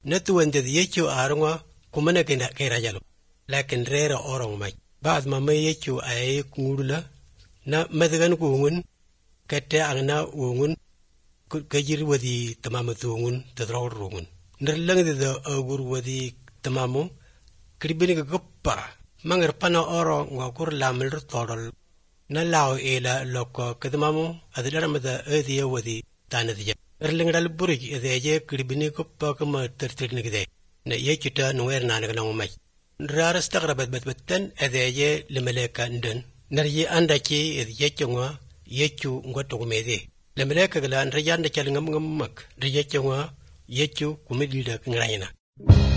نتو وند يجو أرنوا كمنا كنا كيراجلو لكن ريرا أورو ماي بعد ما يجو أي كورلا نا مثلاً كونgun كتا أغنا وونgun كجير ودي تمام تونgun تدرور رونgun نرلنگ ده أغور ودي تمامو كريبيني كقبا مانغر بانا أورو غاكور لامل رطورل نلاو إلى لوكو كدمامو أدلر مدى أذيا ودي تاندجا رلنگ رالبوريج إذا كريبيني كقبا كما ترترنك ده نيجتا نوير نانغلانو ماي رار استغربت بتبتن إذا لملاكا ندن نرجي أندكي إذ يجوا يجو ngotoko mede lemeleka gala nrejanda chalngam ngam mak rejecha wa yechu kumedida ngrayna